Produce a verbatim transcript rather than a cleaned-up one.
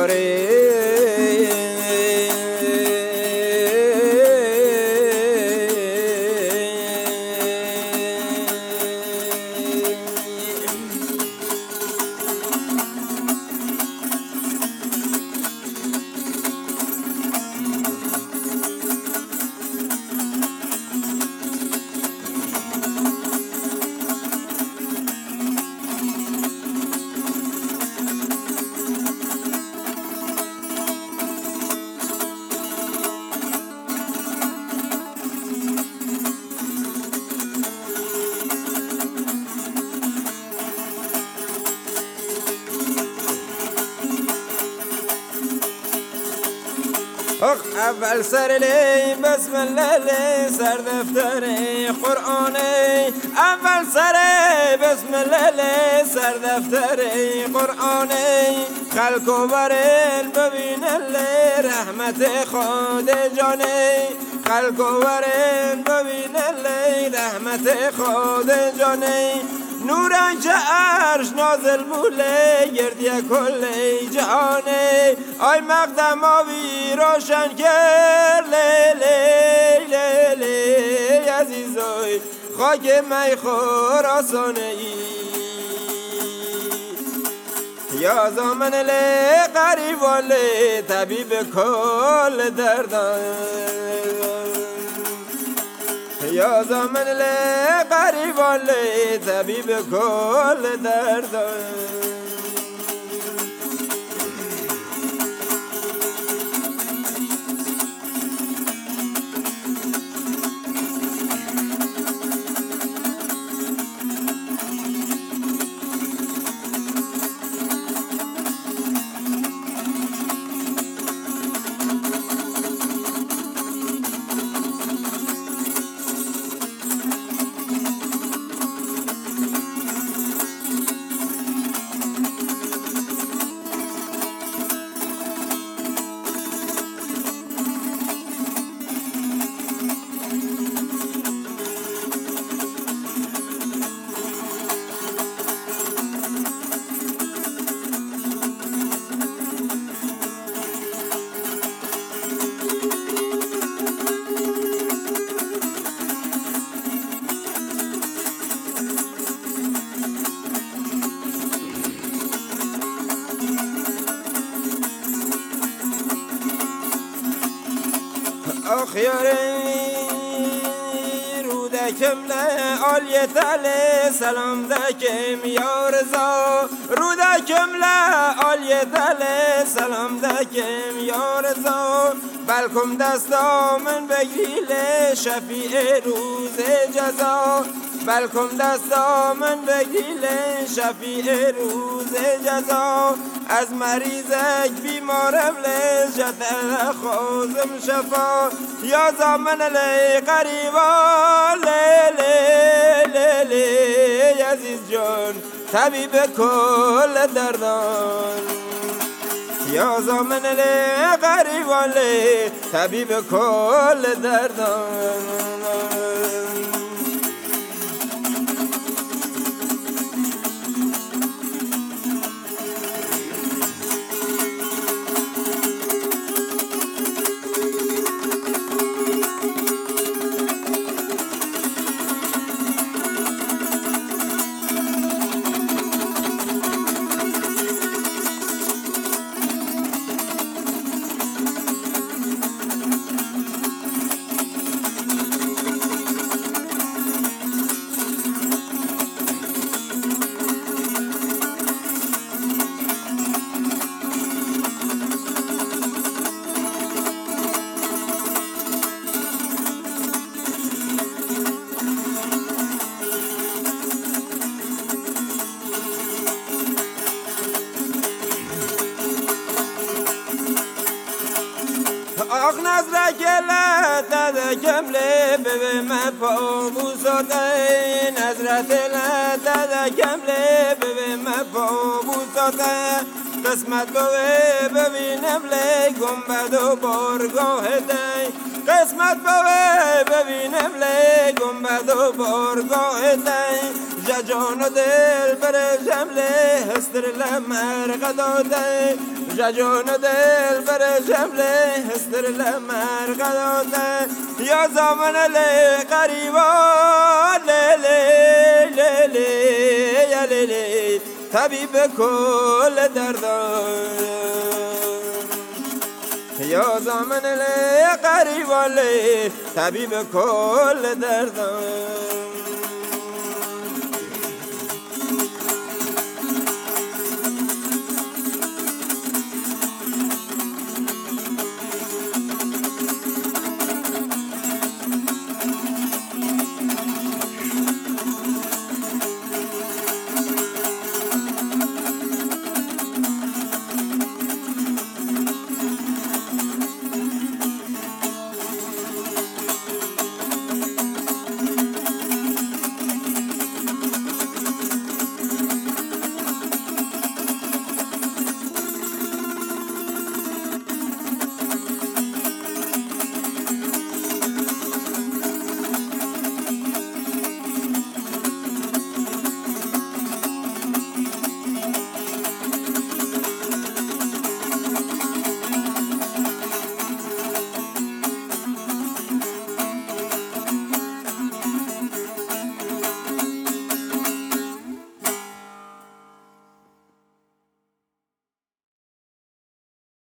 یاری اخ اول سر لی بسم الله لی سر دفتر قرآنی اول سر بسم الله لی سر دفتر قرآنی خلق و برین ببین لی رحمت خود جانی خلق و برین ببین لی رحمت خود جانی نوران که عرش نازل بوله گردی کل جهانه آی مقدم آوی روشن کر لی لی لی لی عزیزای خاک می خراسانه ای یا زامن لی قریبان لی طبیب کل دردان یا زمان لی قریبان لی طبیب کل دردان آخیاری رودکم له آلیه تله سلام دکم یا رضا رودکم له آلیه تله سلام دکم یا رضا بلکم دستا من بگیل شفیع روز جزا بلکم دستا من بگیل شفیع روز جزا از مریضک بیمارم لجت خوزم شفا یا زمان لی قریبا لی لی لی لی عزیز جان طبیب کل دردان یا زمان لی قریبا لی طبیب کل دردان آخ نظر گله داده کمله به من پا بوساده نظر دله داده کمله به من پا بوساده قسمت بوه ببینم لی گنبد و بارگاه دی قسمت بوه ببینم لی گنبد و بارگاه دی ججان و دل بر جمله هستر لمر قداده جون دل بر جمله هستر لمر قداده یا زمان لی قریبا لیلی لیلی یا لیلی طبیب کل دردان یا زمان لی قریبا لی طبیب کل دردان